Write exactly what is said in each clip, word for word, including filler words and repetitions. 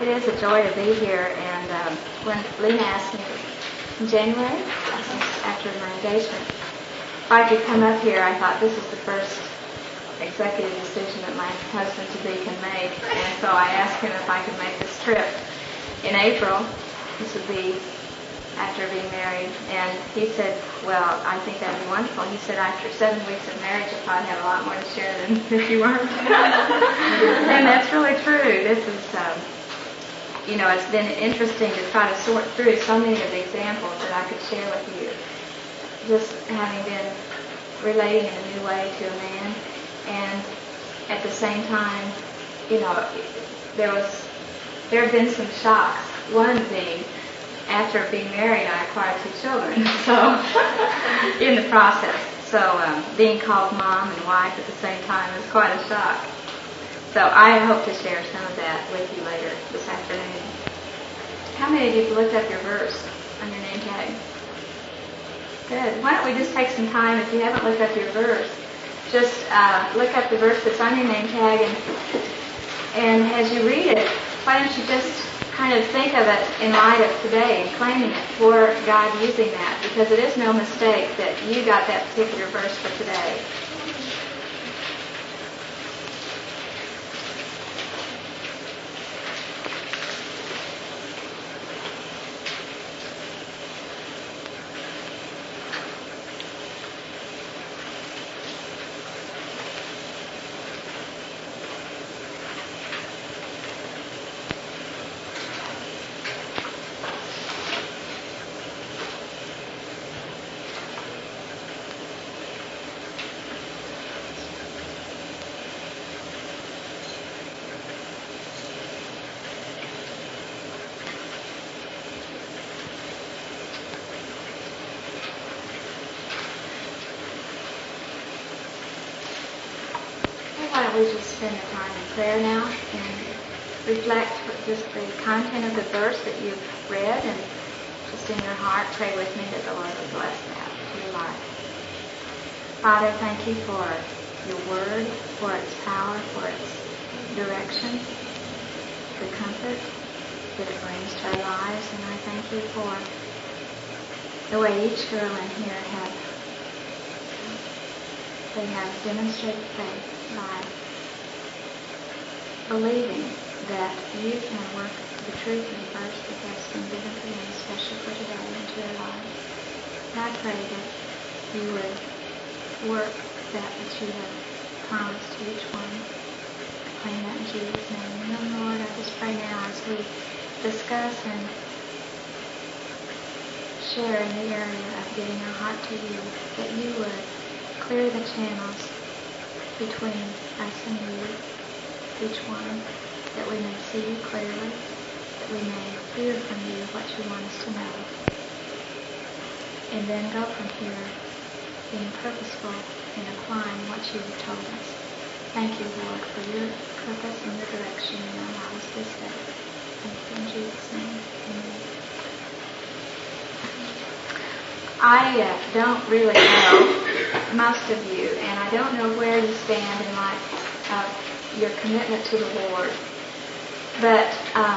It is a joy to be here, and um, when Lena asked me in January, after my engagement, if I could come up here, I thought this is the first executive decision that my husband-to-be can make, and so I asked him if I could make this trip in April. This would be after being married, and he said, well, I think that would be wonderful. He said after seven weeks of marriage, you'll probably have a lot more to share than if you weren't. And that's really true. This is, um, you know, it's been interesting to try to sort through so many of the examples that I could share with you. Just having been relating in a new way to a man, and at the same time, you know, there was, there have been some shocks. One being, after being married, I acquired two children, so in the process. So um, being called mom and wife at the same time was quite a shock. So I hope to share some of that with you later this afternoon. How many of you have looked up your verse on your name tag? Good. Why don't we just take some time, if you haven't looked up your verse, just uh, look up the verse that's on your name tag, and, and as you read it, why don't you just kind of think of it in light of today and claiming it for God using that, because it is no mistake that you got that particular verse for today. Why don't we just spend the time in prayer now and reflect just the content of the verse that you've read, and just in your heart pray with me that the Lord will bless that to your life. Father, thank you for your word, for its power, for its direction, the comfort that it brings to our lives, and I thank you for the way each girl in here have they have demonstrated faith by believing that you can work the truth in the verse that has been given to them, especially for today, into their lives. And I pray that you would work that which you have promised to each one. I pray that in Jesus' name. And then, Lord, I just pray now as we discuss and share in the area of giving our heart to you, that you would clear the channels between us and you, each one, that we may see you clearly, that we may hear from you what you want us to know, and then go from here being purposeful in applying what you have told us. Thank you, Lord, for your purpose and your direction in our lives this day. Thank you in Jesus' name. Amen. I uh, don't really know most of you, and I don't know where you stand in light of your commitment to the Lord. But um,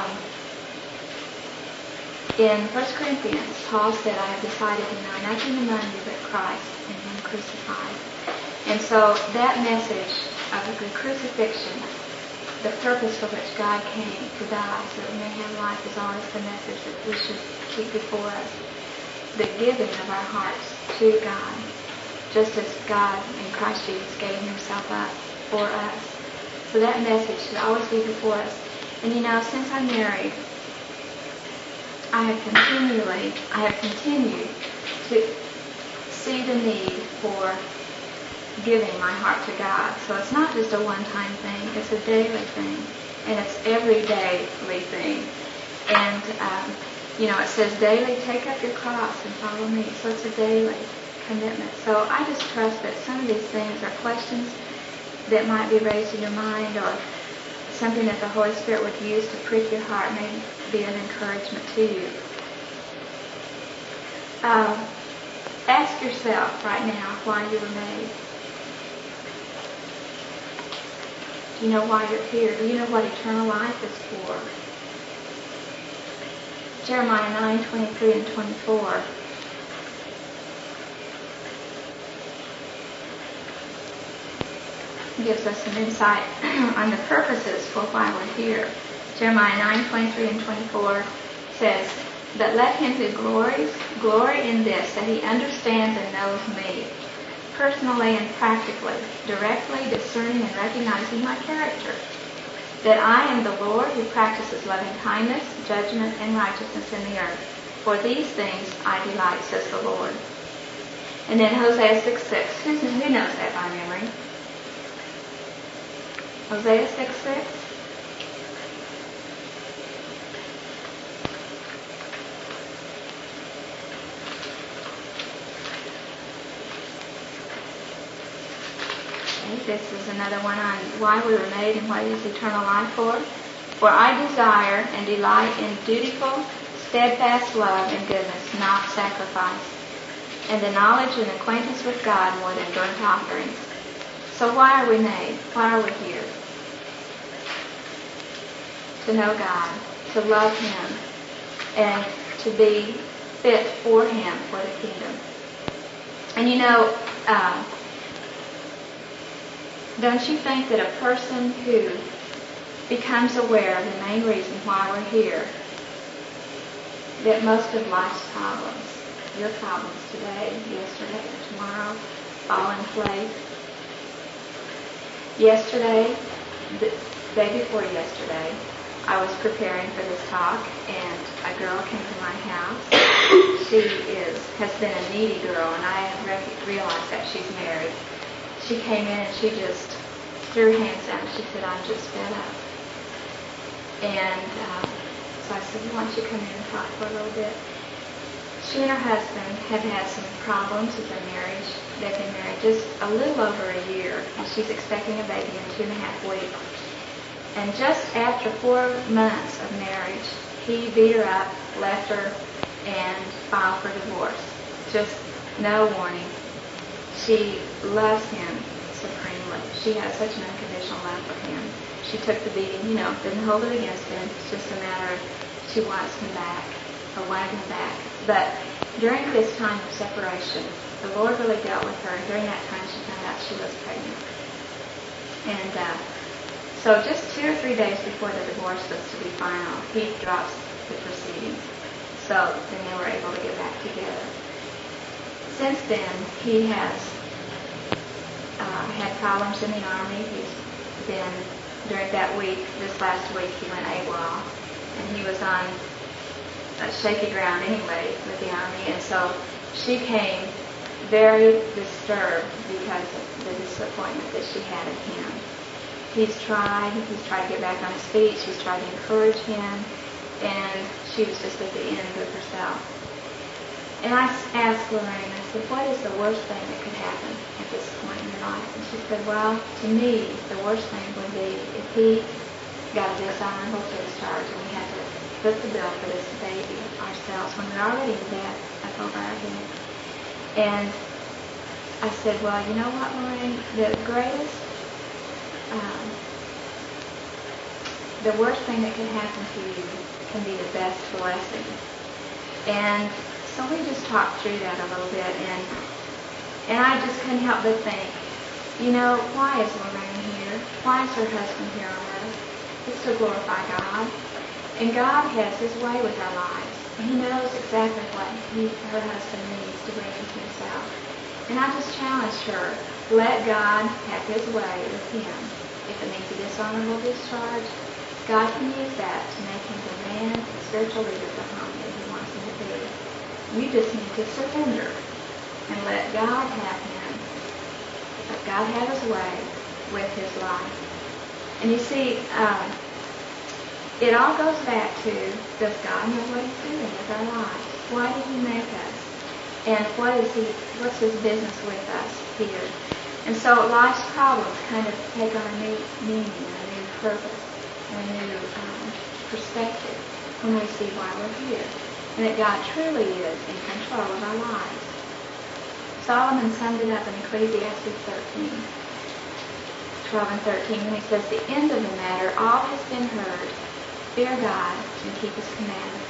in First Corinthians, Paul said, I have decided to know nothing among you but Christ and Him crucified. And so that message of the crucifixion, the purpose for which God came to die so that we may have life, is always the message that we should keep before us. The giving of our hearts to God, just as God in Christ Jesus gave Himself up for us. So that message should always be before us. And you know, since I'm married, I have continually, I have continued to see the need for giving my heart to God. So it's not just a one-time thing, it's a daily thing. And it's every daily thing. And, um, you know, it says daily, take up your cross and follow me. So it's a daily commitment. So I just trust that some of these things are questions that might be raised in your mind, or something that the Holy Spirit would use to prick your heart, may be an encouragement to you. Uh, ask yourself right now why you were made. Do you know why you're here? Do you know what eternal life is for? Jeremiah nine, twenty-three and twenty-four. Gives us some insight on the purposes for why we're here. Jeremiah nine, twenty-three and twenty-four says, "But let him who glories, glory in this, that he understands and knows me, personally and practically, directly discerning and recognizing my character, that I am the Lord who practices loving kindness, judgment, and righteousness in the earth. For these things I delight, says the Lord." And then Hosea six six. Who knows that by memory? Hosea six six. Okay, this is another one on why we were made and what is eternal life for. "For I desire and delight in dutiful, steadfast love and goodness, not sacrifice, and the knowledge and acquaintance with God more than burnt offerings." So why are we made? Why are we here? To know God, to love Him, and to be fit for Him, for the kingdom. And you know, uh, don't you think that a person who becomes aware of the main reason why we're here, that most of life's problems, your problems today, yesterday, or tomorrow, fall in place? Yesterday, the day before yesterday, I was preparing for this talk, and a girl came to my house. She is has been a needy girl, and I have rec- realized that she's married. She came in and she just threw her hands down and she said, "I'm just fed up." And uh, so I said, "Why don't you come in and talk for a little bit?" She and her husband have had some problems with their marriage. They've been married just a little over a year, and she's expecting a baby in two and a half weeks. And just after four months of marriage, he beat her up, left her, and filed for divorce. Just no warning. She loves him supremely. She has such an unconditional love for him. She took the beating, you know, didn't hold it against him. It's just a matter of she wants him back, or wanted him back. But during this time of separation, the Lord really dealt with her, and during that time she found out she was pregnant. And uh, so just two or three days before the divorce was to be final, he drops the proceedings. So then they were able to get back together. Since then, he has uh, had problems in the Army. He's been, during that week, this last week, he went AWOL. And he was on uh, shaky ground anyway with the Army. And so she came very disturbed because of the disappointment that she had in him. He's tried, he's tried to get back on his feet, she's tried to encourage him, and she was just at the end of herself. And I asked Lorraine, I said, "What is the worst thing that could happen at this point in your life?" And she said, "Well, to me, the worst thing would be if he got a dishonorable discharge and we had to foot the bill for this baby ourselves when we're already in debt up over our head." And I said, "Well, you know what, Lorraine, the greatest Um, the worst thing that can happen to you can be the best blessing." And so we just talked through that a little bit, and and I just couldn't help but think, you know, why is Lorraine here? Why is her husband here on earth? It's to glorify God. And God has His way with our lives. And He knows exactly what he, her husband needs to bring him to Himself. And I just challenged her, let God have His way with him. If it means a dishonorable discharge, God can use that to make him the man and spiritual leader of the home that He wants him to be. You just need to surrender and let God have him. Let God have His way with his life. And you see, um, it all goes back to, does God know what He's doing with our lives? Why did He make us? And what is He? What's His business with us here? And so life's problems kind of take on a new meaning, a new purpose, and a new um, perspective when we see why we're here. And that God truly is in control of our lives. Solomon summed it up in Ecclesiastes thirteen, twelve and thirteen, when he says, "The end of the matter, all has been heard. Fear God and keep His commandments.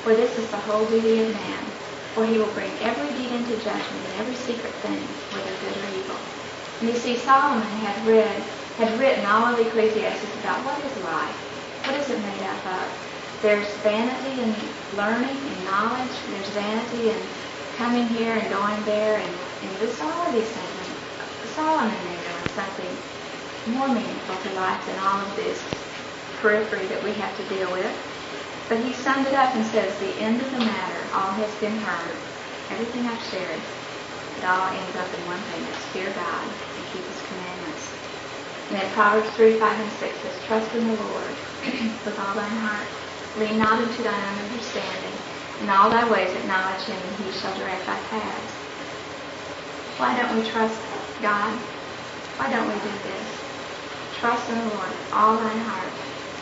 For this is the whole duty of man. For he will bring every deed into judgment and every secret thing, whether good or evil. And you see, Solomon had read, had written all of Ecclesiastes about what is life. What is it made up of? There's vanity in learning and knowledge. There's vanity in coming here and going there, and, and this all of these things. Solomon knew there was something more meaningful to life than all of this periphery that we have to deal with. But he summed it up and says, the end of the matter, all has been heard. Everything I've shared, it all ends up in one thing. It's fear God and keep his commandments. And then Proverbs three, five, and six says, trust in the Lord with all thine heart. Lean not into thine own understanding. In all thy ways acknowledge him, and he shall direct thy paths. Why don't we trust God? Why don't we do this? Trust in the Lord with all thine heart.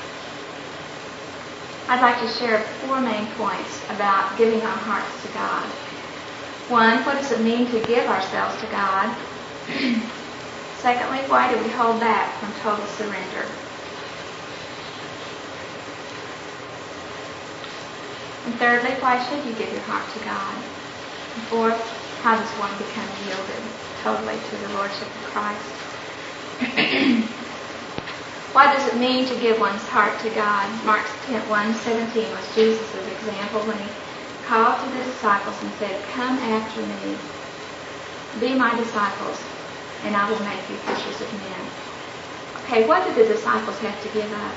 I'd like to share four main points about giving our hearts to God. One, what does it mean to give ourselves to God? Secondly, why do we hold back from total surrender? And thirdly, why should you give your heart to God? And fourth, how does one become yielded totally to the Lordship of Christ? What does it mean to give one's heart to God? Mark one seventeen was Jesus' example when he called to the disciples and said, come after me, be my disciples, and I will make you fishers of men. Okay, what did the disciples have to give up?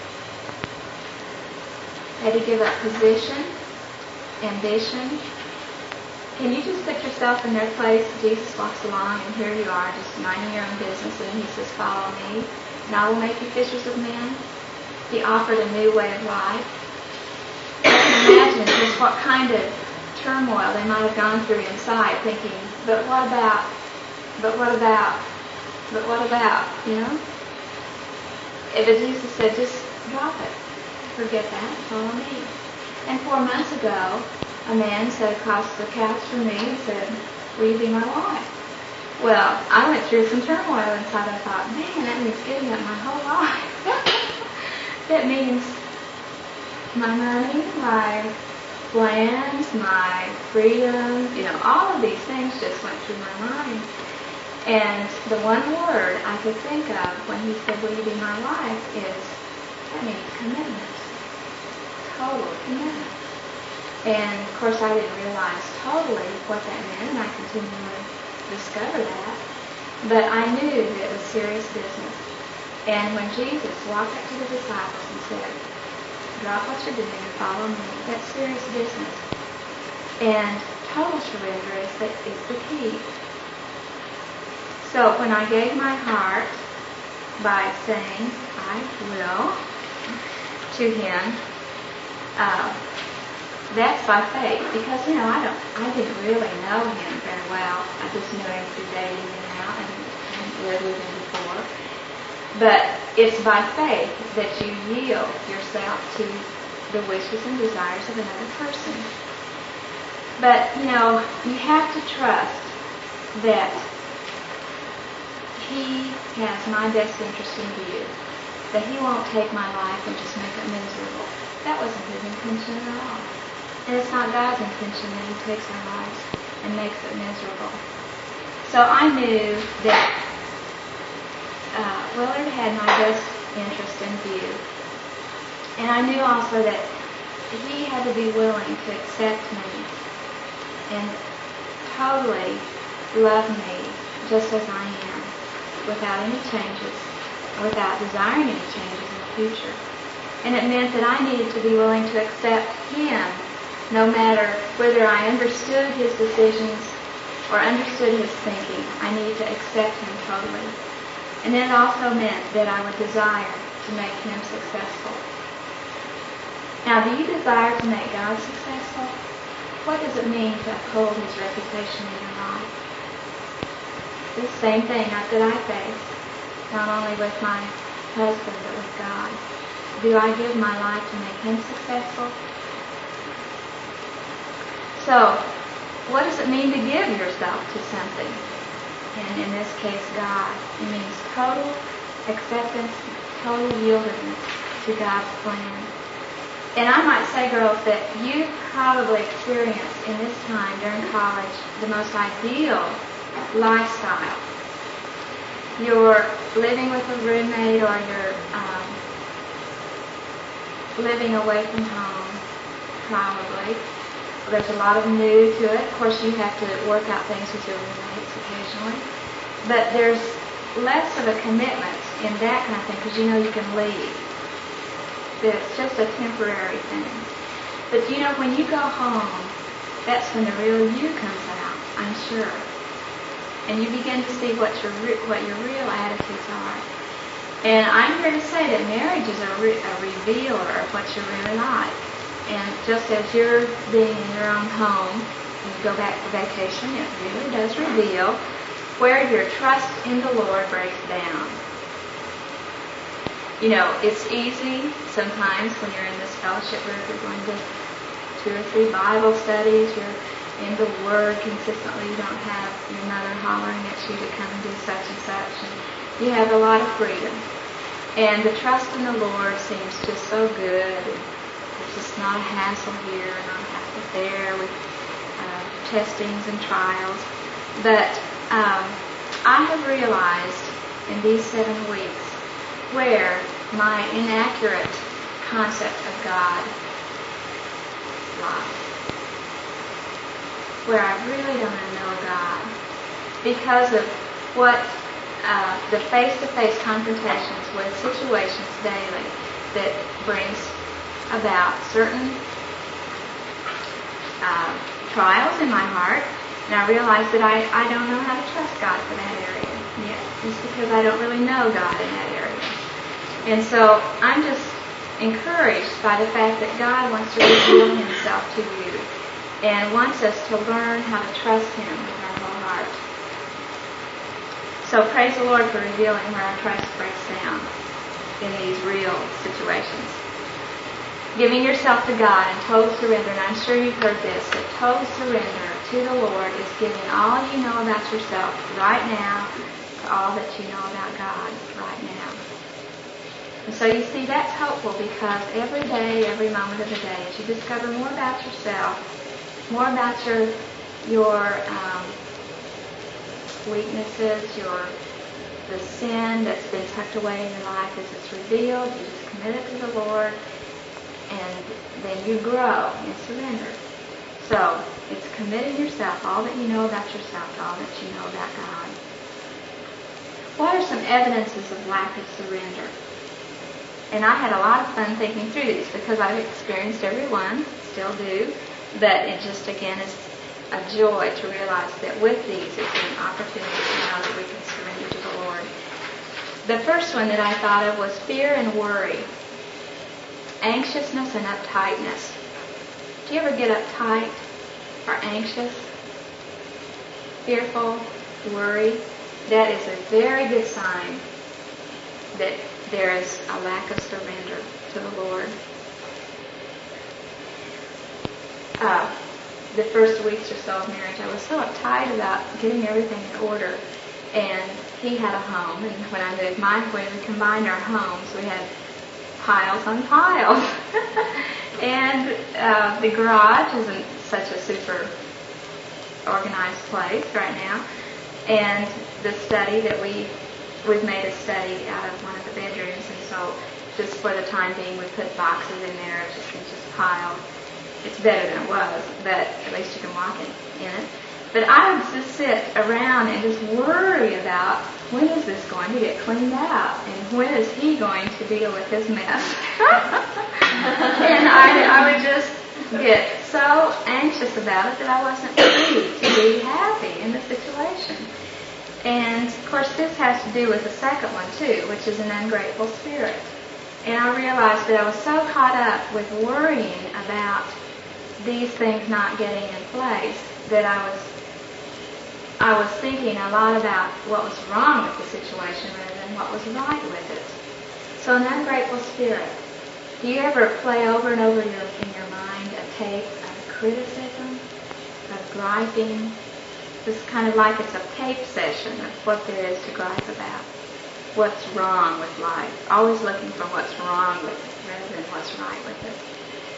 They had to give up position, ambition. Can you just put yourself in their place? Jesus walks along and here you are just minding your own business, and he says, follow me, and I will make you fishers of men. He offered a new way of life. I can imagine just what kind of turmoil they might have gone through inside, thinking, but what about, but what about, but what about, you know? If Jesus said, just drop it. Forget that, follow me. And four months ago, a man sat across the couch from me and said, will you be my wife? Well, I went through some turmoil inside. I thought, man, that means giving up my whole life. That means my money, my plans, my freedom, you know, all of these things just went through my mind. And the one word I could think of when he said, will you be my wife, is, that means commitment. Total commitment. And, of course, I didn't realize totally what that meant, and I continually discovered that. But I knew that it was serious business. And when Jesus walked up to the disciples and said, drop what you're doing and follow me, that's serious business. And total surrender is the, is the key. So when I gave my heart by saying, I will, to him, uh, that's by faith, because, you know, I don't, I didn't really know him very well. I just knew him through dating him out. I didn't, I didn't live with him before. But it's by faith that you yield yourself to the wishes and desires of another person. But, you know, you have to trust that he has my best interest in view, that he won't take my life and just make it miserable. That wasn't his intention at all. And it's not God's intention that he takes our lives and makes it miserable. So I knew that uh, Willard had my best interest in view. And I knew also that he had to be willing to accept me and totally love me just as I am, without any changes, without desiring any changes in the future. And it meant that I needed to be willing to accept him, no matter whether I understood his decisions or understood his thinking. I needed to accept him totally. And it also meant that I would desire to make him successful. Now, do you desire to make God successful? What does it mean to uphold his reputation in your life? The same thing that I face, not only with my husband, but with God. Do I give my life to make him successful? So, what does it mean to give yourself to something? And in this case, God. It means total acceptance, total yieldedness to God's plan. And I might say, girls, that you probably experienced in this time during college the most ideal lifestyle. You're living with a roommate, or you're um, living away from home, probably. There's a lot of new to it. Of course, you have to work out things with your roommates occasionally. But there's less of a commitment in that kind of thing, because you know you can leave. It's just a temporary thing. But you know, when you go home, that's when the real you comes out, I'm sure. And you begin to see what your re- what your real attitudes are. And I'm here to say that marriage is a, re- a revealer of what you're really like. And just as you're being in your own home, and you go back for vacation, it really does reveal where your trust in the Lord breaks down. You know, it's easy sometimes when you're in this fellowship group, you're going to two or three Bible studies, you're in the Word consistently, you don't have your mother hollering at you to come and do such and such, and you have a lot of freedom. And the trust in the Lord seems just so good, and there's just not a hassle here, not a hassle there with uh, testings and trials. But um, I have realized in these seven weeks where my inaccurate concept of God lies. Where I really don't know God, because of what uh, the face-to-face confrontations with situations daily that brings about certain uh, trials in my heart, and I realize that I, I don't know how to trust God for that area yet, just because I don't really know God in that area. And so I'm just encouraged by the fact that God wants to reveal Himself to you, and wants us to learn how to trust Him with our whole heart. So praise the Lord for revealing where our trust breaks down in these real situations. Giving yourself to God in total surrender, and I'm sure you've heard this, that total surrender to the Lord is giving all you know about yourself right now to all that you know about God right now. And so you see, that's hopeful, because every day, every moment of the day, as you discover more about yourself, more about your your um, weaknesses, your the sin that's been tucked away in your life as it's revealed, you just commit it to the Lord, and then you grow in surrender. So it's committing yourself, all that you know about yourself, to all that you know about God. What are some evidences of lack of surrender? And I had a lot of fun thinking through these, because I've experienced every one, still do. But it just, again, is a joy to realize that with these, it's an opportunity to know that we can surrender to the Lord. The first one that I thought of was fear and worry. Anxiousness and uptightness. Do you ever get uptight or anxious? Fearful, worry? That is a very good sign that there is a lack of surrender to the Lord. Uh, the first weeks or so of marriage, I was so uptight about getting everything in order. And he had a home, and when I moved mine, when we combined our homes, we had piles on piles. And uh, the garage isn't such a super organized place right now. And the study that we, we've made a study out of one of the bedrooms, and so just for the time being, we put boxes in there, just, just piled. It's better than it was, but at least you can walk in, in it. But I would just sit around and just worry about, when is this going to get cleaned out? And when is he going to deal with his mess? And I, I would just get so anxious about it that I wasn't free to be happy in the situation. And, of course, this has to do with the second one, too, which is an ungrateful spirit. And I realized that I was so caught up with worrying about these things not getting in place that I was I was thinking a lot about what was wrong with the situation rather than what was right with it. So an ungrateful spirit. Do you ever play over and over your, in your mind a tape of criticism, of griping? It's kind of like it's a tape session of what there is to gripe about. What's wrong with life. Always looking for what's wrong with it rather than what's right with it.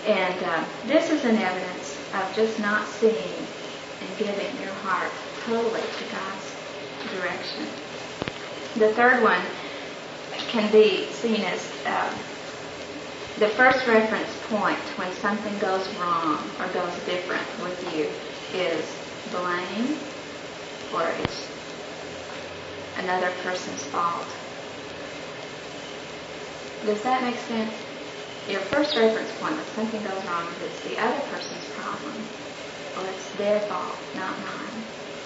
And uh, this is an evidence of just not seeing and giving your heart totally to God's direction. The third one can be seen as uh, the first reference point when something goes wrong or goes different with you is blame, or it's another person's fault. Does that make sense? Your first reference point when something goes wrong is it's the other person's problem, or it's their fault, not mine.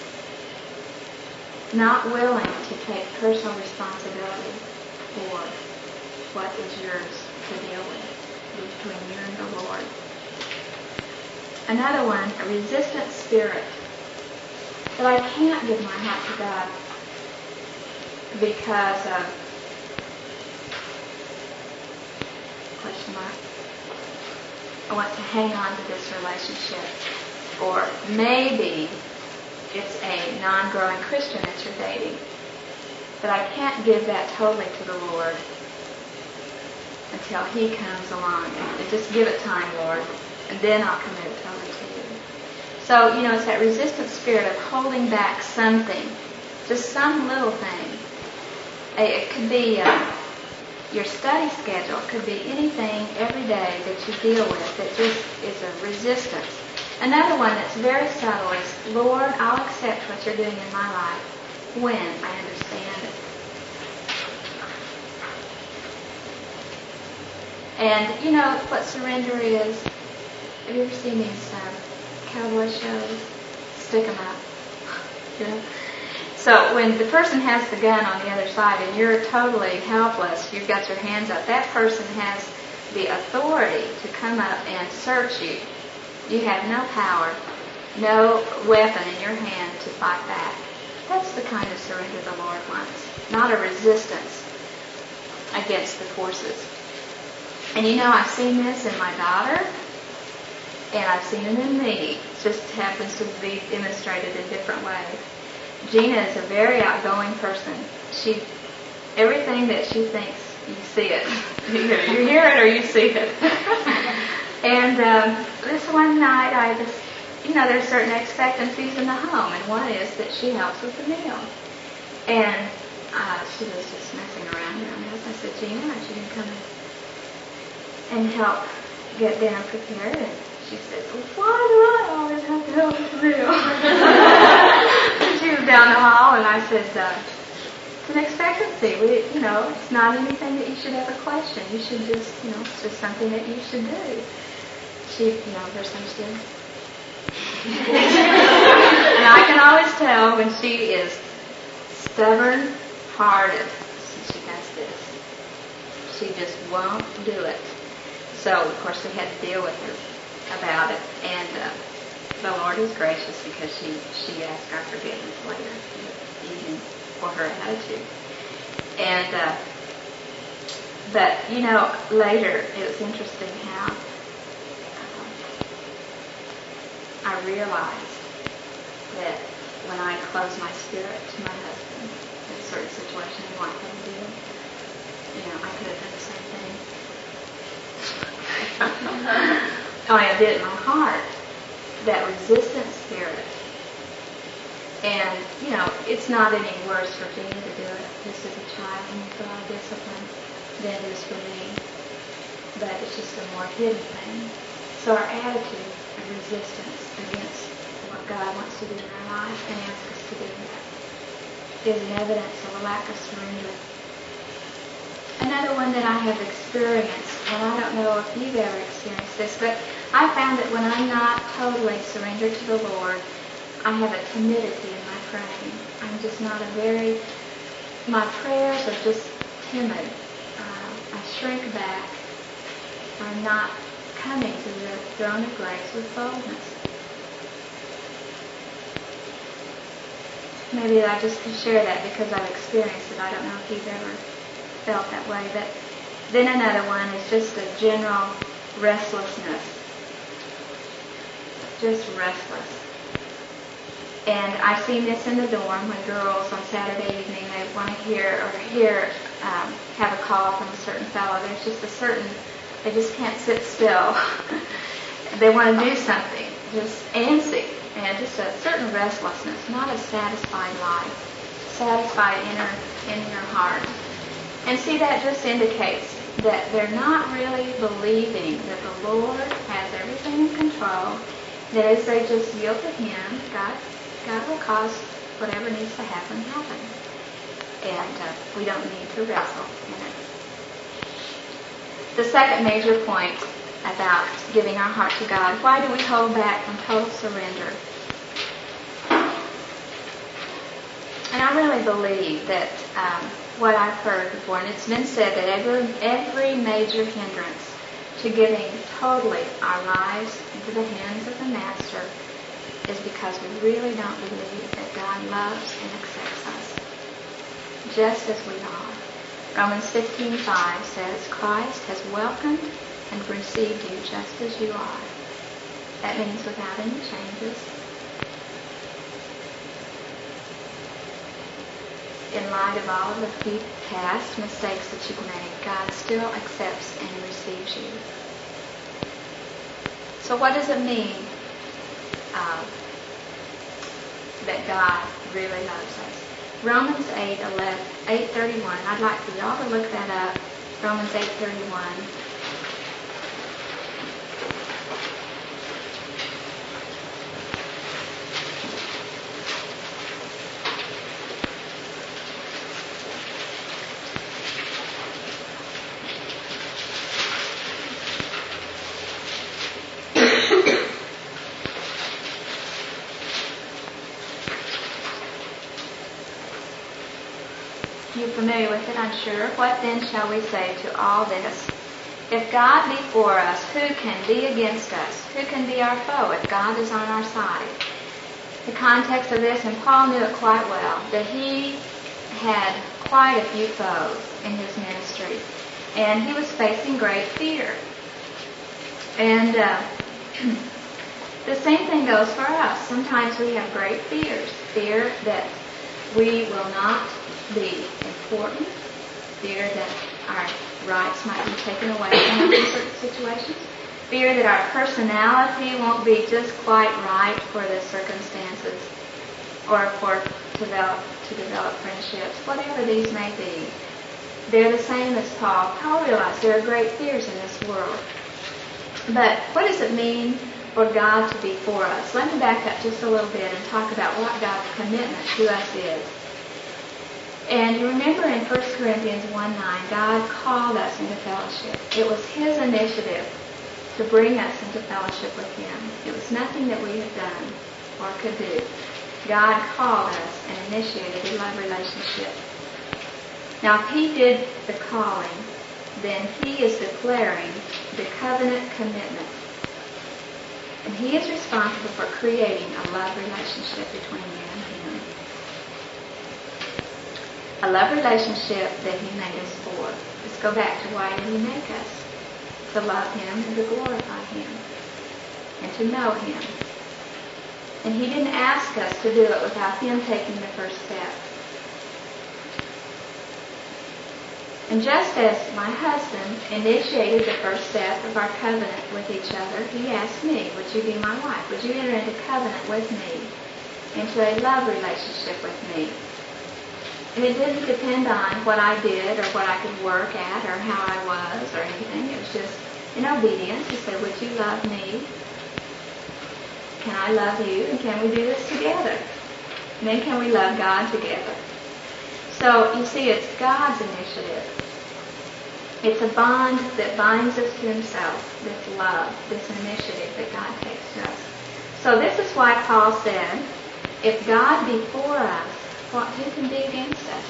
Not willing to take personal responsibility for what is yours to deal with between you and the Lord. Another one, a resistant spirit. That I can't give my heart to God because of question mark. I want to hang on to this relationship. Or maybe it's a non-growing Christian that you're dating. But I can't give that totally to the Lord until He comes along. And just give it time, Lord, and then I'll commit it totally to you. So, you know, it's that resistant spirit of holding back something, just some little thing. It could be uh, your study schedule. It could be anything every day that you deal with that just is a resistance. Another one that's very subtle is, Lord, I'll accept what you're doing in my life when I understand it. And you know what surrender is? Have you ever seen these um, cowboy shows? Stick 'em up. You know? So when the person has the gun on the other side and you're totally helpless, you've got your hands up, that person has the authority to come up and search you. You have no power, no weapon in your hand to fight back. That's the kind of surrender the Lord wants, not a resistance against the forces. And you know, I've seen this in my daughter, and I've seen it in me. It just happens to be demonstrated in different ways. Gina is a very outgoing person. She, everything that she thinks, you see it. Either you hear it or you see it. And um, this one night, I just, you know, there's certain expectancies in the home, and one is that she helps with the meal. And uh, she was just messing around here on this. I said, Gina, aren't you going to come in and help get dinner prepared? And she said, well, why do I always have to help with the meal? She was down the hall, and I said, uh, it's an expectancy. We, you know, it's not anything that you should ever question. You should just, you know, it's just something that you should do. She, you know, there's some still. And I can always tell when she is stubborn-hearted, since she does this. She just won't do it. So, of course, we had to deal with her about it. And uh, the Lord is gracious because she, she asked our forgiveness later in the evening for her attitude. And, uh, but, you know, later it was interesting how um, I realized that when I closed my spirit to my husband in a certain situation he wanted me to do, you know, I could have done the same thing. Only I did it in my heart. That resistant spirit. And, you know, it's not any worse for Gina to do it just as a child and with a lot of discipline than it is for me. But it's just a more hidden thing. So our attitude of resistance against what God wants to do in our life and asks us to do is an evidence of a lack of surrender. Another one that I have experienced, and I don't know if you've ever experienced this, but I found that when I'm not totally surrendered to the Lord, I have a timidity in my praying. I'm just not a very, my prayers are just timid. Uh, I shrink back. I'm not coming to the throne of grace with boldness. Maybe I just can share that because I've experienced it. I don't know if you've ever felt that way. But then another one is just a general restlessness. Just restless. And I've seen this in the dorm when girls on Saturday evening, they want to hear or hear, um, have a call from a certain fellow. There's just a certain, they just can't sit still. they want to do something, just antsy, and just a certain restlessness, not a satisfied life, satisfied inner, in your heart. And see, that just indicates that they're not really believing that the Lord has everything in control, that as they just yield to Him, God, God will cause whatever needs to happen, happen. And uh, we don't need to wrestle in it. The second major point about giving our heart to God, why do we hold back from total surrender? And I really believe that um, what I've heard before, and it's been said that every, every major hindrance to giving totally our lives into the hands of the Master is because we really don't believe that God loves and accepts us just as we are. Romans fifteen five says, Christ has welcomed and received you just as you are. That means without any changes. In light of all of the past mistakes that you've made, God still accepts and receives you. So what does it mean uh, that God really loves us? Romans eight thirty-one. I'd like for y'all to look that up. Romans eight thirty-one. You're familiar with it, I'm sure. What then shall we say to all this? If God be for us, who can be against us? Who can be our foe if God is on our side? The context of this, and Paul knew it quite well, that he had quite a few foes in his ministry. And he was facing great fear. And uh, the same thing goes for us. Sometimes we have great fears. Fear that we will not be important, fear that our rights might be taken away from us in certain situations, fear that our personality won't be just quite right for the circumstances or for to develop, to develop friendships, whatever these may be. They're the same as Paul. Paul realized there are great fears in this world. But what does it mean for God to be for us? Let me back up just a little bit and talk about what God's commitment to us is. And you remember in First Corinthians one nine, God called us into fellowship. It was His initiative to bring us into fellowship with Him. It was nothing that we had done or could do. God called us and initiated a love relationship. Now, if He did the calling, then He is declaring the covenant commitment. And He is responsible for creating a love relationship between you and Him. A love relationship that He made us for. Let's go back to why did He make us? To love Him and to glorify Him and to know Him. And He didn't ask us to do it without Him taking the first step. And just as my husband initiated the first step of our covenant with each other, he asked me, would you be my wife? Would you enter into covenant with me? Into a love relationship with me? And it didn't depend on what I did or what I could work at or how I was or anything. It was just in obedience. He said, would you love me? Can I love you? And can we do this together? And then can we love God together? So, you see, it's God's initiative. It's a bond that binds us to Himself, this love, this initiative that God takes to us. So this is why Paul said, if God be for us, what, who can be against us?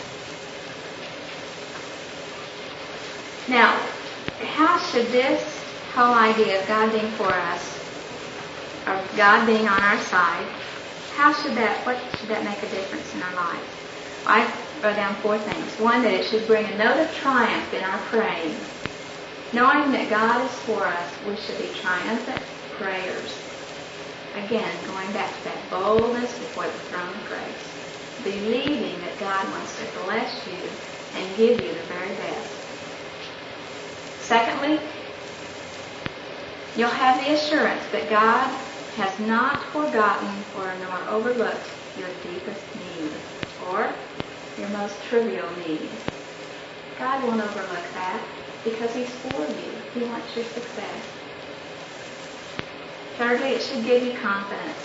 Now, how should this whole idea of God being for us, or God being on our side, how should that, what should that make a difference in our lives? I wrote down four things. One, that it should bring a note of triumph in our praying. Knowing that God is for us, we should be triumphant prayers. Again, going back to that boldness before the throne of grace. Believing that God wants to bless you and give you the very best. Secondly, you'll have the assurance that God has not forgotten or nor overlooked your deepest need or your most trivial need. God won't overlook that because He's for you. He wants your success. Thirdly, it should give you confidence.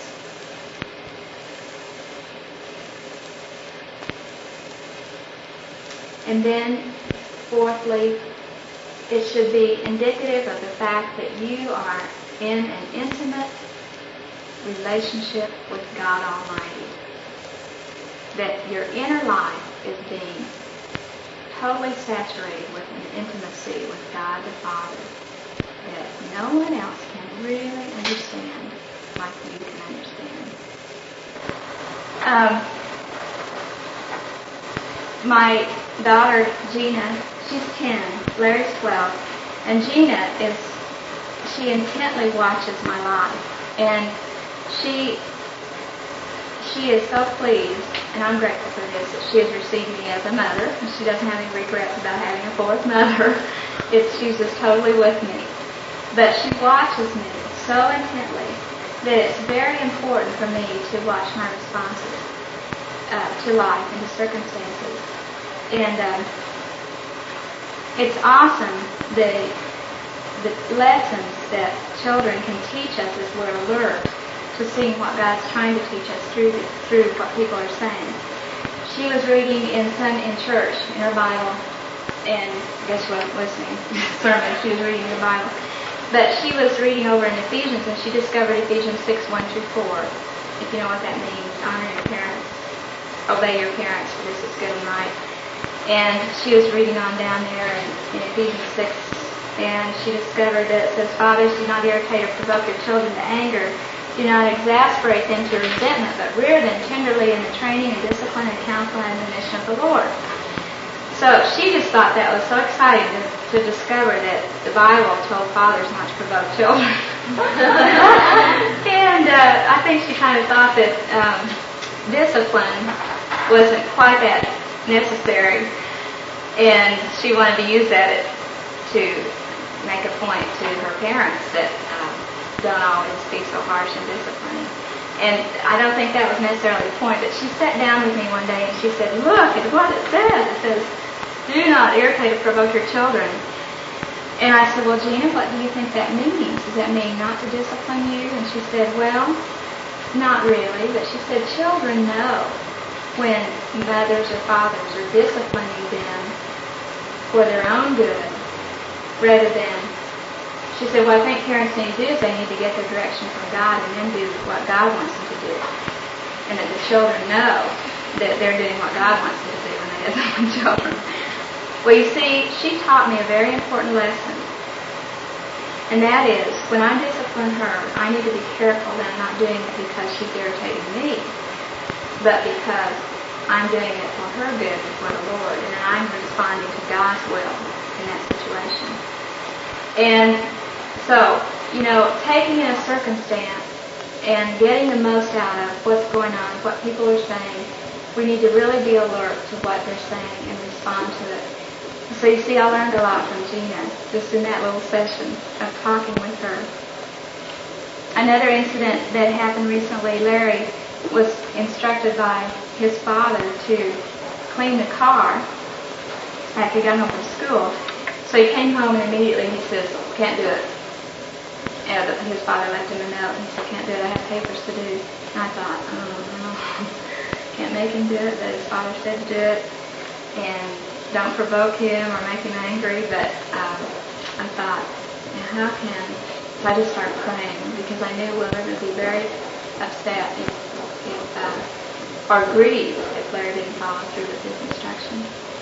And then, fourthly, it should be indicative of the fact that you are in an intimate relationship with God Almighty. That your inner life is being totally saturated with an intimacy with God the Father that no one else can really understand like you can understand. Um, my daughter, Gina, she's ten, Larry's twelve, and Gina is, she intently watches my life, and she she is so pleased, and I'm grateful for this, that she has received me as a mother, and she doesn't have any regrets about having a fourth mother. It's, she's just totally with me. But she watches me so intently that it's very important for me to watch my responses uh, to life and to circumstances. And um, it's awesome the the lessons that children can teach us as we're alert to seeing what God's trying to teach us through the, through what people are saying. She was reading in some in church in her Bible, and I guess she wasn't listening to the sermon. She was reading her Bible, but she was reading over in Ephesians, and she discovered Ephesians six one through four. If you know what that means, honor your parents, obey your parents, for this is good and right. And she was reading on down there in, in Ephesians six, and she discovered that it says, "Fathers, do not irritate or provoke your children to anger. Do not exasperate them to resentment, but rear them tenderly in the training and discipline and counsel and admonition of the Lord." So she just thought that was so exciting to, to discover that the Bible told fathers not to provoke children. And uh, I think she kind of thought that um, discipline wasn't quite that necessary, and she wanted to use that to make a point to her parents that um, don't always be so harsh and disciplining. And I don't think that was necessarily the point, but she sat down with me one day and she said, "Look at what it says. It says, do not irritate or provoke your children." And I said, "Well, Gina, what do you think that means? Does that mean not to discipline you?" And she said, "Well, not really." But she said, children know when mothers or fathers are disciplining them for their own good rather than, she said, what I think parents need to do is they need to get their direction from God and then do what God wants them to do. And that the children know that they're doing what God wants them to do when they discipline children. Well, you see, she taught me a very important lesson. And that is, when I discipline her, I need to be careful that I'm not doing it because she's irritating me, but because I'm doing it for her good before the Lord, and I'm responding to God's will in that situation. And so, you know, taking in a circumstance and getting the most out of what's going on, what people are saying, we need to really be alert to what they're saying and respond to it. So you see, I learned a lot from Gina just in that little session of talking with her. Another incident that happened recently, Larry was instructed by his father to clean the car after he got home from school. So he came home and immediately he says, "Can't do it." And his father left him a note and he said, "Can't do it, I have papers to do." And I thought, oh no, can't make him do it, but his father said to do it. And don't provoke him or make him angry, but um, I thought, now how can, so I just started praying because I knew Willard would be very upset if, if uh, or grieved if Larry didn't follow through with his instructions.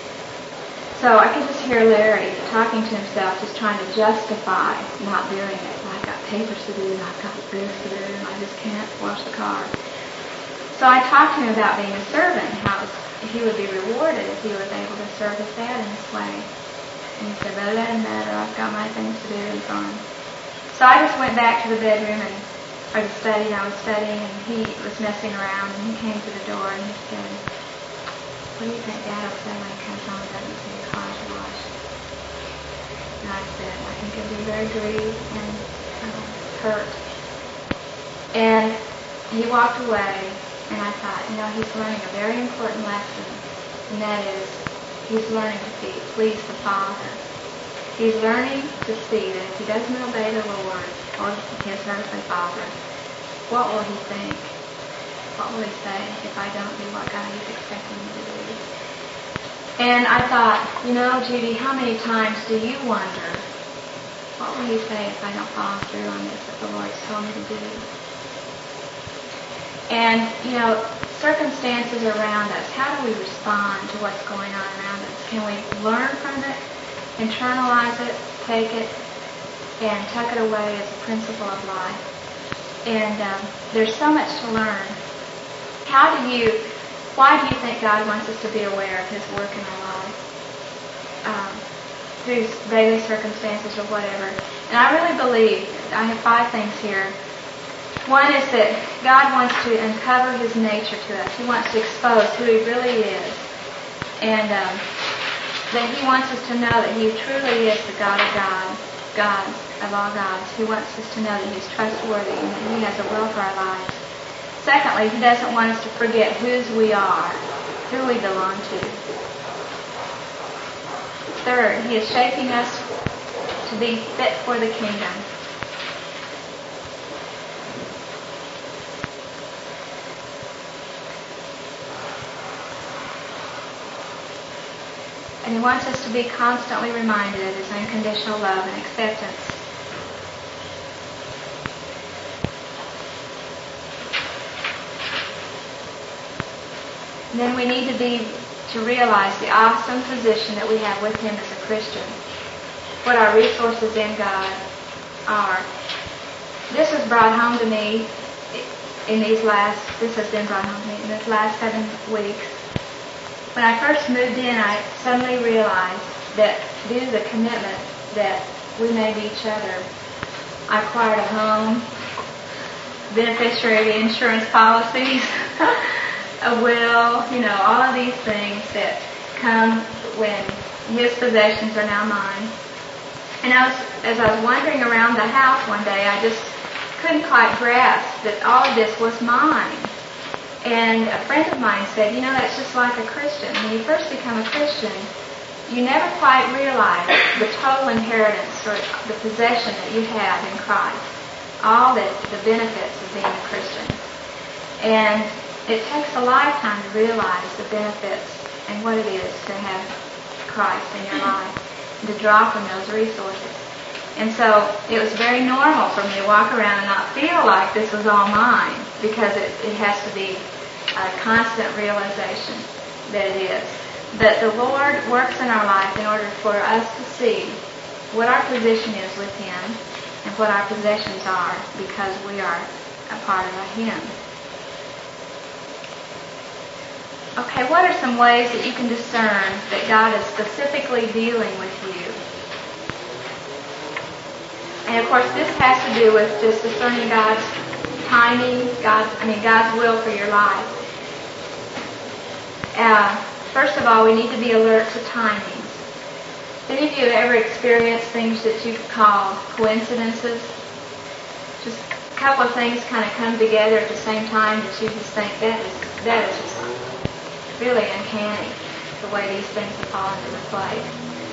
So I could just hear Larry talking to himself, just trying to justify not doing it. Well, I've got papers to do, and I've got this to do, and I just can't wash the car. So I talked to him about being a servant, how he would be rewarded if he was able to serve his dad in this way. And he said, "But it doesn't matter, I've got my things to do," and so on. So I just went back to the bedroom and I was studying, I was studying, and he was messing around, and he came to the door and he said, "What do you think Dad will say when he comes home and doesn't see the cars washed?" And I said, "I think he'll be very grieved and uh, hurt. And he walked away, and I thought, you know, he's learning a very important lesson, and that is he's learning to be, please the Father. He's learning to see that if he doesn't obey the Lord or his earthly father, what will he think? What will he say if I don't do what God is expecting me to do? And I thought, you know, Judy, how many times do you wonder, what will he say if I don't follow through on this that the Lord's told me to do? And, you know, circumstances around us, how do we respond to what's going on around us? Can we learn from it, internalize it, take it, and tuck it away as a principle of life? And um, there's so much to learn. How do you, why do you think God wants us to be aware of his work in our lives? Um, through daily circumstances or whatever. And I really believe, I have five things here. One is that God wants to uncover his nature to us. He wants to expose who he really is. And um, that he wants us to know that he truly is the God of God, God of all gods. He wants us to know that he's trustworthy and that he has a will for our lives. Secondly, he doesn't want us to forget whose we are, who we belong to. Third, he is shaping us to be fit for the kingdom. And he wants us to be constantly reminded of his unconditional love and acceptance. And then we need to be to realize the awesome position that we have with him as a Christian. What our resources in God are. This was brought home to me in these last, this has been brought home to me in these last seven weeks. When I first moved in, I suddenly realized that due to the commitment that we made to each other, I acquired a home, beneficiary insurance policies, a will, you know, all of these things that come when his possessions are now mine. And I was, as I was wandering around the house one day, I just couldn't quite grasp that all of this was mine. And a friend of mine said, you know, that's just like a Christian. When you first become a Christian, you never quite realize the total inheritance or the possession that you have in Christ. All the, the benefits of being a Christian. And it takes a lifetime to realize the benefits and what it is to have Christ in your life and to draw from those resources. And so it was very normal for me to walk around and not feel like this was all mine, because it, it has to be a constant realization that it is. That the Lord works in our life in order for us to see what our position is with him and what our possessions are, because we are a part of him. Okay, what are some ways that you can discern that God is specifically dealing with you? And of course, this has to do with just discerning God's timing, God's, I mean, God's will for your life. Uh, first of all, we need to be alert to timings. Have any of you ever experienced things that you call coincidences? Just a couple of things kind of come together at the same time that you just think, that is, that is just really uncanny, the way these things have fallen into place.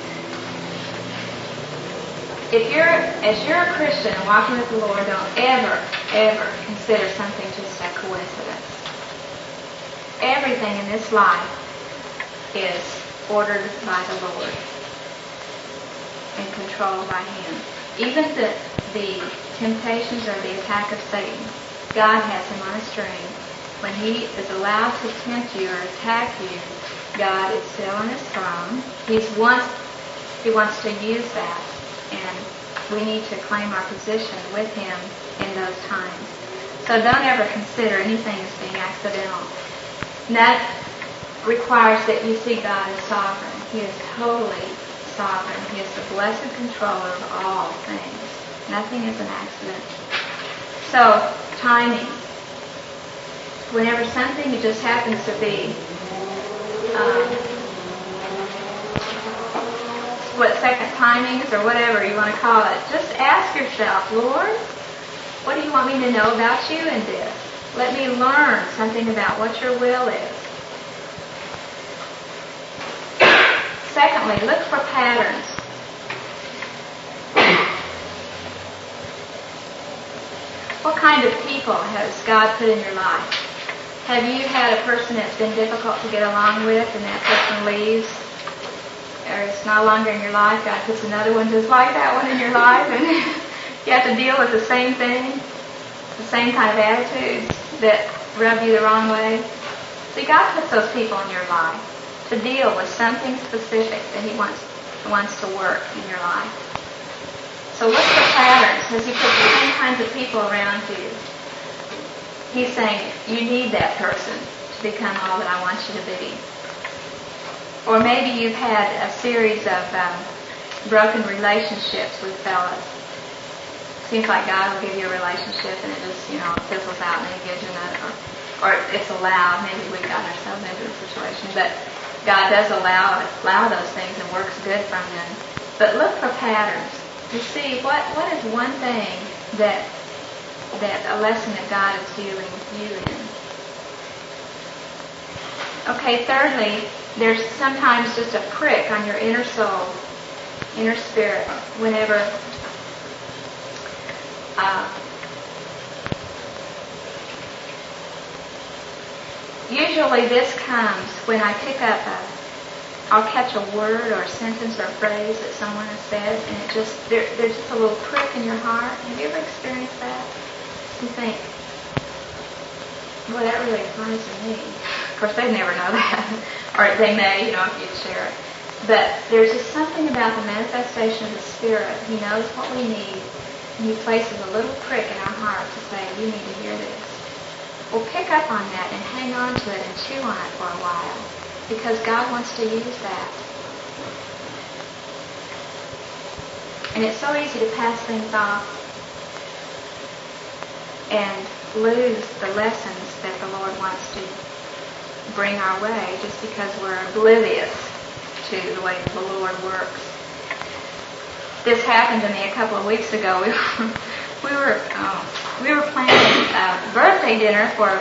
If you're, as you're a Christian and walking with the Lord, don't ever, ever consider something just a coincidence. Everything in this life is ordered by the Lord and controlled by him. Even the, the temptations or the attack of Satan, God has him on a string. When he is allowed to tempt you or attack you, God is still on his throne. He's wants, he wants to use that. And we need to claim our position with him in those times. So don't ever consider anything as being accidental. And that requires that you see God as sovereign. He is totally sovereign. He is the blessed controller of all things. Nothing is an accident. So, timing. Whenever something just happens to be um, split second timings or whatever you want to call it, just ask yourself, Lord, What do you want me to know about you in this? Let me learn something about what your will is. Secondly, look for patterns. What kind of people has God put in your life? Have you had a person that's been difficult to get along with and that person leaves? Or it's no longer in your life, God puts another one just like that one in your life, and you have to deal with the same thing, the same kind of attitudes that rub you the wrong way. See, God puts those people in your life to deal with something specific that He wants wants to work in your life. So look for patterns. As He puts the same kinds of people around you, He's saying, you need that person to become all that I want you to be. Or maybe you've had a series of um, broken relationships with fellas. Seems like God will give you a relationship and it just, you know, fizzles out and then He gives you another. Or, or it's allowed. Maybe we've gotten ourselves into a situation. But God does allow allow those things and works good from them. But look for patterns to see what, what is one thing that that a lesson that God is dealing with you in. Okay, thirdly, there's sometimes just a prick on your inner soul, inner spirit, whenever uh, usually this comes when I pick up a, I'll catch a word or a sentence or a phrase that someone has said, and it just, there, there's just a little prick in your heart. Have you ever experienced that? You think, well, that really applies to me. Of course, they'd never know that. Or they may, you know, if you'd share it. But there's just something about the manifestation of the Spirit. He knows what we need, and He places a little prick in our heart to say, you need to hear this. We'll pick up on that and hang on to it and chew on it for a while, because God wants to use that. And it's so easy to pass things off and lose the lessons that the Lord wants to bring our way just because we're oblivious to the way the Lord works. This happened to me a couple of weeks ago. We were we were, oh, we were planning a birthday dinner for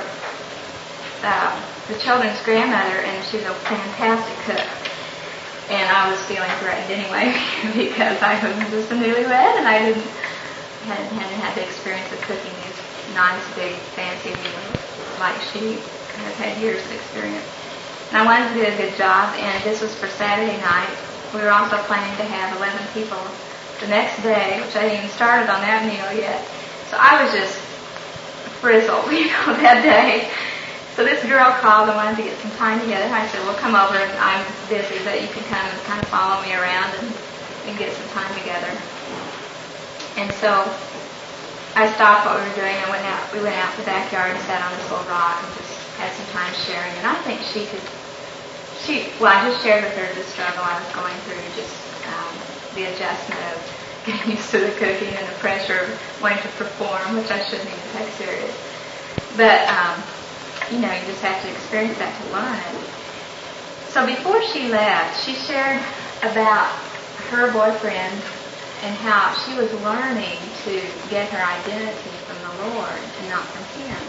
uh, the children's grandmother, and she's a fantastic cook. And I was feeling threatened anyway because I was just a newlywed and I didn't hadn't, hadn't had the experience of cooking these nice, big, fancy meals like she has had years of experience. And I wanted to do a good job, and this was for Saturday night. We were also planning to have eleven people the next day, which I hadn't even started on that meal yet. So I was just frizzled, you know, that day. So this girl called and wanted to get some time together. And I said, well, come over. I'm busy, but you can come and kind of follow me around and, and get some time together. And so I stopped what we were doing and went out. We went out to the backyard and sat on this little rock and just had some time sharing. And I think she could, she, well, I just shared with her the struggle I was going through, just um, the adjustment of getting used to the cooking and the pressure of wanting to perform, which I shouldn't even take serious. But, um, you know, you just have to experience that to learn it. So before she left, she shared about her boyfriend and how she was learning to get her identity from the Lord and not from him.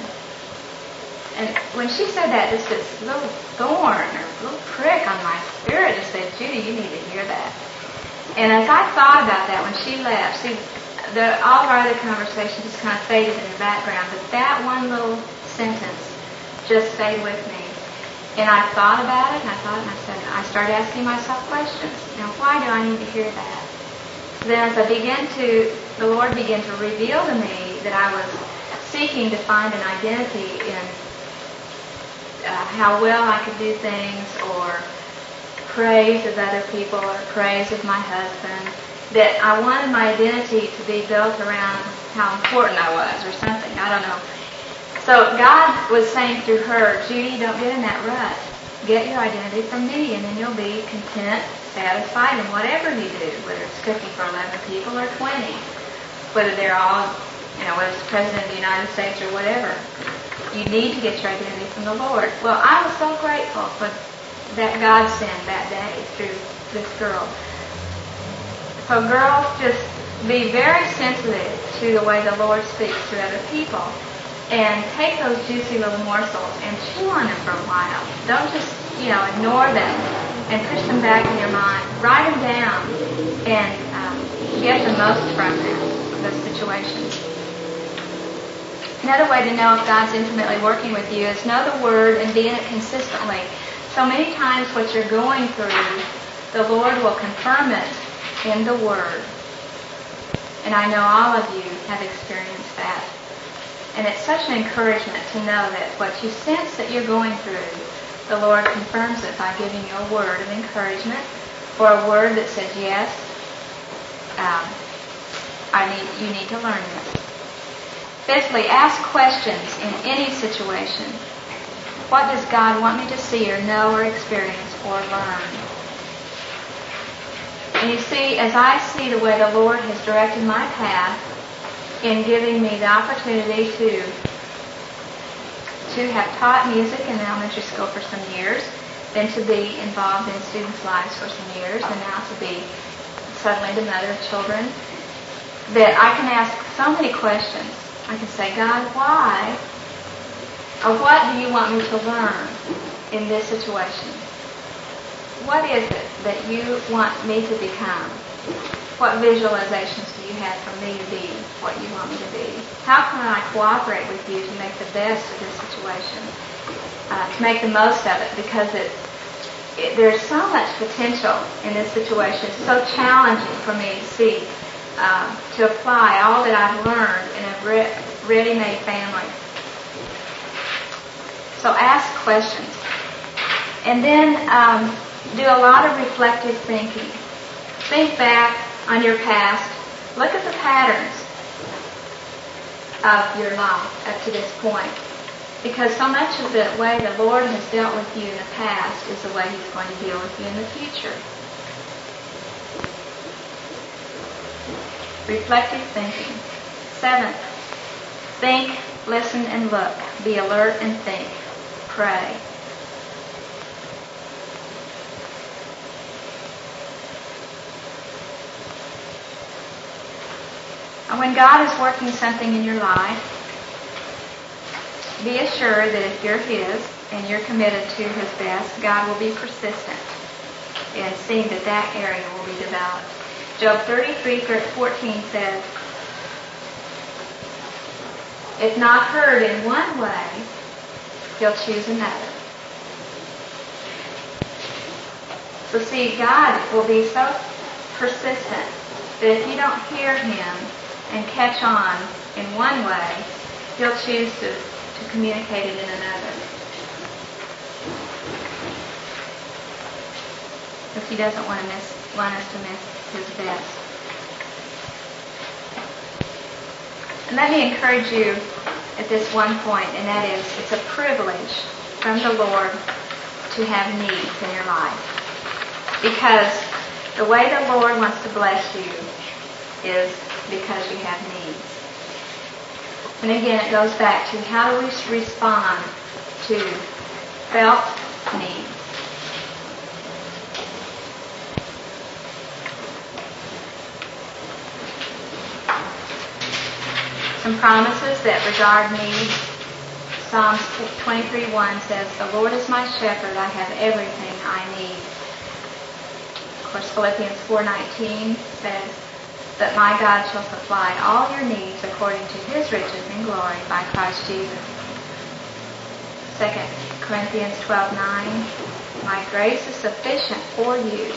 And when she said that, just this little thorn or little prick on my spirit just said, Judy, you need to hear that. And as I thought about that when she left, see, the, all of our other conversation just kind of faded in the background, but that one little sentence just stayed with me. And I thought about it, and I thought, and I said, I started asking myself questions. Now, why do I need to hear that? Then as I began to, the Lord began to reveal to me that I was seeking to find an identity in uh, how well I could do things, or praise of other people, or praise of my husband, that I wanted my identity to be built around how important I was or something. I don't know. So God was saying through her, Judy, don't get in that rut. Get your identity from me, and then you'll be content, satisfied in whatever you do, whether it's cooking for eleven people or twenty, whether they're all, you know, whether it's the President of the United States or whatever. You need to get your identity from the Lord. Well, I was so grateful for that God sent that day through this girl. So girls, just be very sensitive to the way the Lord speaks to other people. And take those juicy little morsels and chew on them for a while. Don't just, you know, ignore them and push them back in your mind. Write them down and um, get the most from them, those situations. Another way to know if God's intimately working with you is know the Word and be in it consistently. So many times what you're going through, the Lord will confirm it in the Word. And I know all of you have experienced that. And it's such an encouragement to know that what you sense that you're going through, the Lord confirms it by giving you a word of encouragement or a word that says, yes, um, I need, you need to learn this. Fifthly, ask questions in any situation. What does God want me to see or know or experience or learn? And you see, as I see the way the Lord has directed my path, in giving me the opportunity to to have taught music in elementary school for some years, then to be involved in students' lives for some years, and now to be suddenly the mother of children, that I can ask so many questions. I can say, God, why? Or what do you want me to learn in this situation? What is it that you want me to become? What visualizations do you have for me to be what you want me to be? How can I cooperate with you to make the best of this situation, uh, to make the most of it? Because it, it, there's so much potential in this situation. It's so challenging for me to see, uh, to apply all that I've learned in a re- ready-made family. So ask questions. And then um, do a lot of reflective thinking. Think back on your past. Look at the patterns of your life up to this point. Because so much of the way the Lord has dealt with you in the past is the way He's going to deal with you in the future. Reflective thinking. Seventh, think, listen, and look. Be alert and think. Pray. When God is working something in your life, be assured that if you're His and you're committed to His best, God will be persistent in seeing that that area will be developed. Job thirty-three fourteen says, if not heard in one way, He'll choose another. So see, God will be so persistent that if you don't hear Him and catch on in one way, He'll choose to, to communicate it in another. Because He doesn't want to miss, want us to miss His best. And let me encourage you at this one point, and that is, it's a privilege from the Lord to have needs in your life. Because the way the Lord wants to bless you is because you have needs. And again, it goes back to how do we respond to felt needs. Some promises that regard needs. Psalms twenty-three one says, the Lord is my shepherd, I have everything I need. Of course, Philippians four nineteen says, that my God shall supply all your needs according to His riches in glory by Christ Jesus. Second Corinthians twelve nine, my grace is sufficient for you.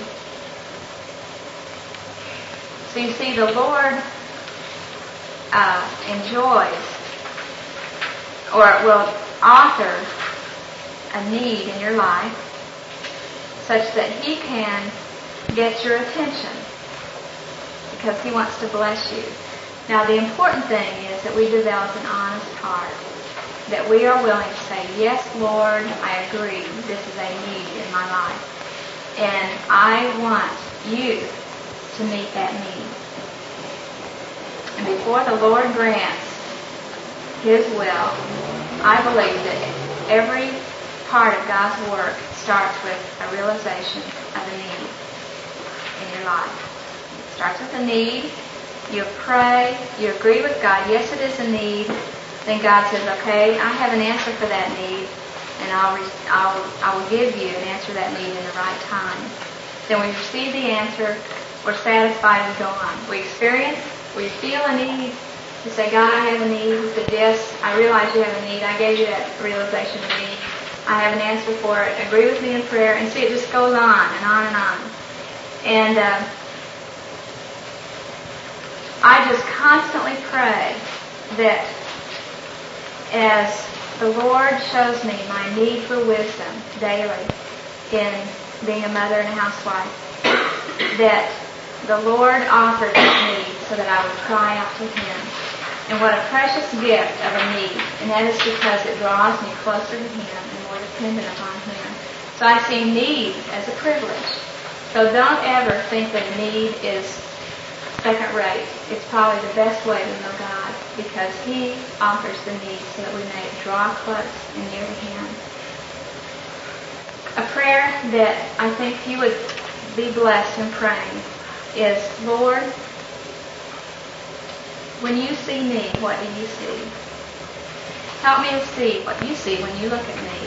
So you see, the Lord uh, enjoys or will author a need in your life such that He can get your attention, because He wants to bless you. Now, the important thing is that we develop an honest heart, that we are willing to say, yes, Lord, I agree, this is a need in my life, and I want you to meet that need. And before the Lord grants His will, I believe that every part of God's work starts with a realization of a need in your life. Starts with a need, you pray, you agree with God, yes, it is a need, then God says, okay, I have an answer for that need, and I'll, re- I'll, I will give you an answer to that need in the right time. Then we receive the answer, we're satisfied, and go on. We experience, we feel a need, you say, God, I have a need. He said, yes, I realize you have a need. I gave you that realization of need. I have an answer for it. Agree with me in prayer. And see, it just goes on and on and on. And uh, I just constantly pray that as the Lord shows me my need for wisdom daily in being a mother and a housewife, that the Lord offers that need so that I would cry out to Him. And what a precious gift of a need. And that is because it draws me closer to Him and more dependent upon Him. So I see need as a privilege. So don't ever think that a need is second rate. It's probably the best way to know God, because He offers the need so that we may draw close and near to Him. A prayer that I think you would be blessed in praying is, Lord, when you see me, what do you see? Help me to see what you see when you look at me.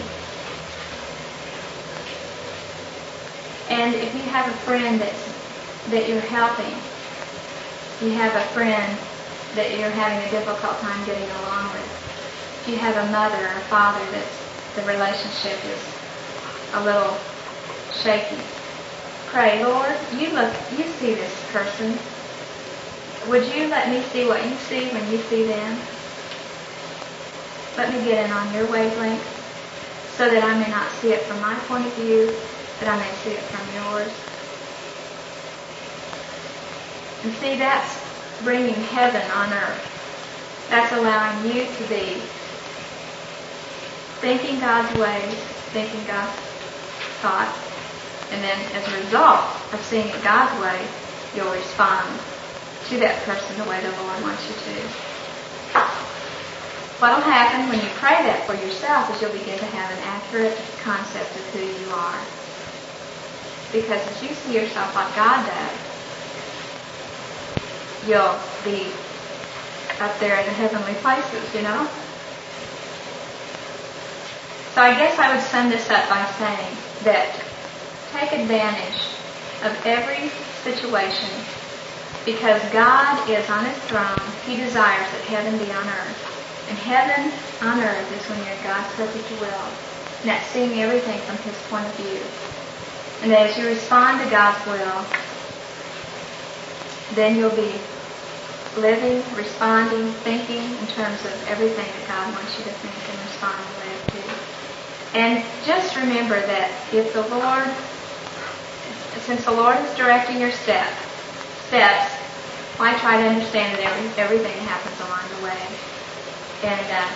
And if you have a friend that's, that you're helping, you have a friend that you're having a difficult time getting along with, if you have a mother or a father that's the relationship is a little shaky, pray, Lord, you look, you see this person. Would you let me see what you see when you see them? Let me get in on your wavelength so that I may not see it from my point of view, but I may see it from yours. And see, that's bringing heaven on earth. That's allowing you to be thinking God's ways, thinking God's thoughts, and then as a result of seeing it God's way, you'll respond to that person the way the Lord wants you to. What will happen when you pray that for yourself is you'll begin to have an accurate concept of who you are. Because as you see yourself like God does, you'll be up there in the heavenly places, you know? So I guess I would sum this up by saying that take advantage of every situation, because God is on His throne. He desires that heaven be on earth. And heaven on earth is when you're God's perfect will. And that's seeing everything from His point of view. And as you respond to God's will, then you'll be living, responding, thinking in terms of everything that God wants you to think and respond and live to. And just remember that if the Lord, since the Lord is directing your step, steps, why try to understand that every, everything happens along the way? And uh,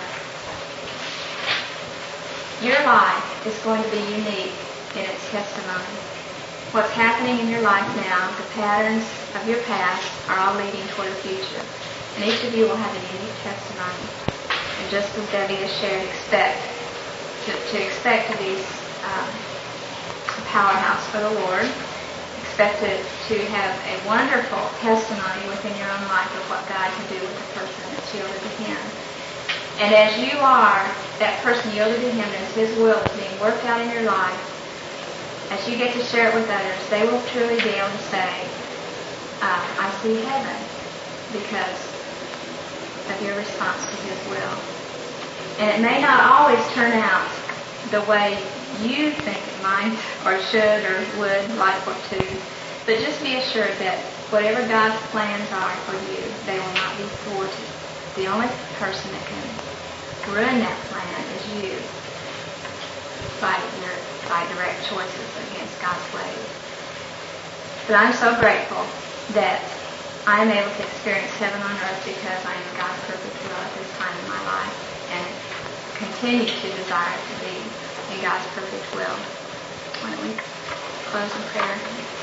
your life is going to be unique in its testimony. What's happening in your life now, the patterns of your past, are all leading toward a future. And each of you will have a unique testimony. And just as Debbie has shared, expect to, to expect to be um, a powerhouse for the Lord. Expect to, to have a wonderful testimony within your own life of what God can do with the person that's yielded to Him. And as you are that person yielded to Him, as His will is being worked out in your life, as you get to share it with others, they will truly be able to say, uh, I see heaven because of your response to His will. And it may not always turn out the way you think it might or should or would like or to, but just be assured that whatever God's plans are for you, they will not be thwarted. The only person that can ruin that plan is you by your by direct choices against God's ways. But I'm so grateful that I am able to experience heaven on earth because I am God's perfect will at this time in my life, and continue to desire to be in God's perfect will. Why don't we close in prayer?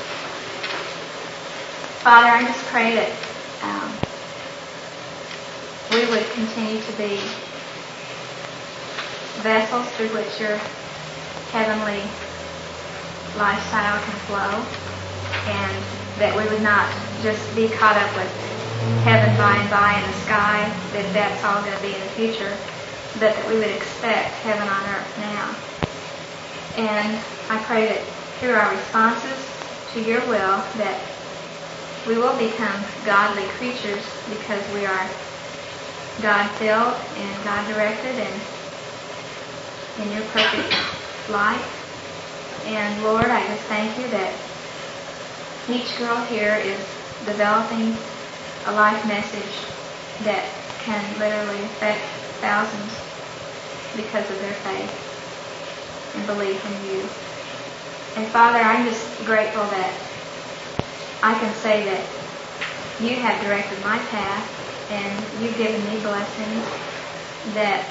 Father, I just pray that um, we would continue to be vessels through which your heavenly lifestyle can flow, and that we would not just be caught up with heaven by and by in the sky, that that's all going to be in the future, but that we would expect heaven on earth now. And I pray that through our responses to your will, that we will become godly creatures because we are God-filled and God-directed and in your perfect light. And Lord, I just thank you that each girl here is developing a life message that can literally affect thousands because of their faith and belief in you. And Father, I'm just grateful that I can say that you have directed my path and you've given me blessings that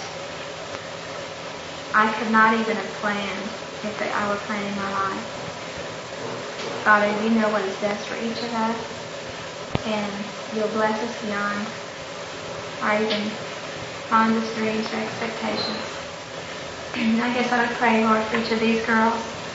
I could not even have planned if I were planning my life. Father, you know what is best for each of us, and you'll bless us beyond our even fondest dreams or expectations. And I guess I would pray, Lord, for each of these girls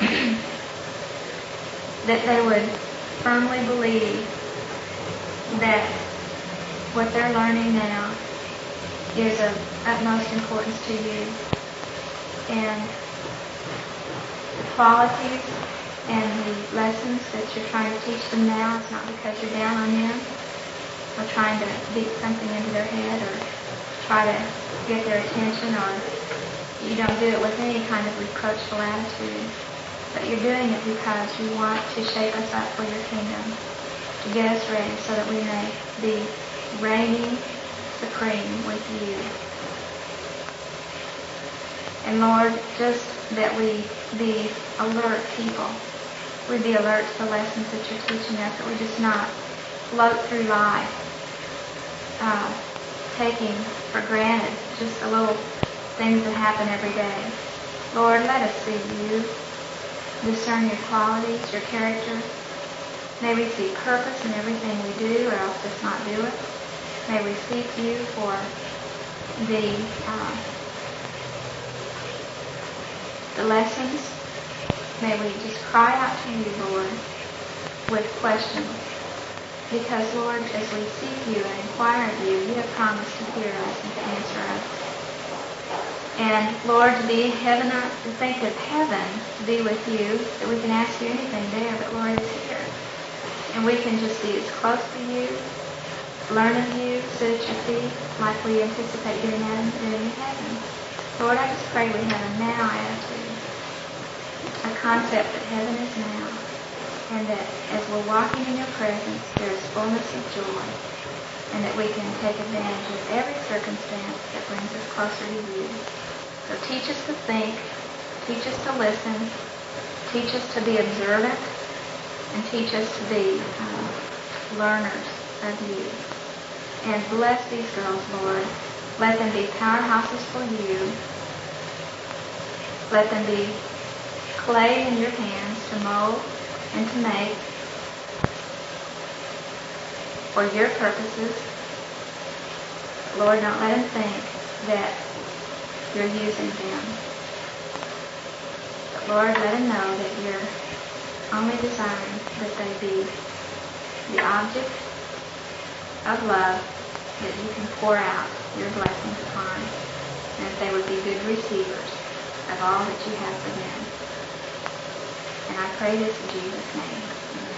that they would firmly believe that what they're learning now is of utmost importance to you. And the qualities and the lessons that you're trying to teach them now, it's not because you're down on them or trying to beat something into their head or try to get their attention, or you don't do it with any kind of reproachful attitude. But you're doing it because you want to shape us up for your kingdom, to get us ready so that we may be reigning supreme with you. And Lord, just that we be alert people. We be alert to the lessons that you're teaching us, that we just not float through life, uh, taking for granted just the little things that happen every day. Lord, let us see you, discern your qualities, your character. May we see purpose in everything we do, or else just not do it. May we seek you for the uh, the lessons. May we just cry out to you, Lord, with questions. Because, Lord, as we seek you and inquire of you, you have promised to hear us and to answer us. And, Lord, to be heaven, to think of heaven, to be with you, that we can ask you anything there, but, Lord, it's here. And we can just be as close to you, learn of you, sit at your feet, like we anticipate doing that in heaven. Lord, I just pray we have a now attitude, a concept that heaven is now, and that as we're walking in your presence, there is fullness of joy, and that we can take advantage of every circumstance that brings us closer to you. So teach us to think, teach us to listen, teach us to be observant, and teach us to be uh, learners of you. And bless these girls, Lord. Let them be powerhouses for you. Let them be clay in your hands to mold and to make for your purposes. Lord, don't let them think that you're using them. But Lord, let them know that you're only desiring that they be the object of love that you can pour out your blessings upon, and that they would be good receivers of all that you have for them. And I pray this in Jesus' name. Amen.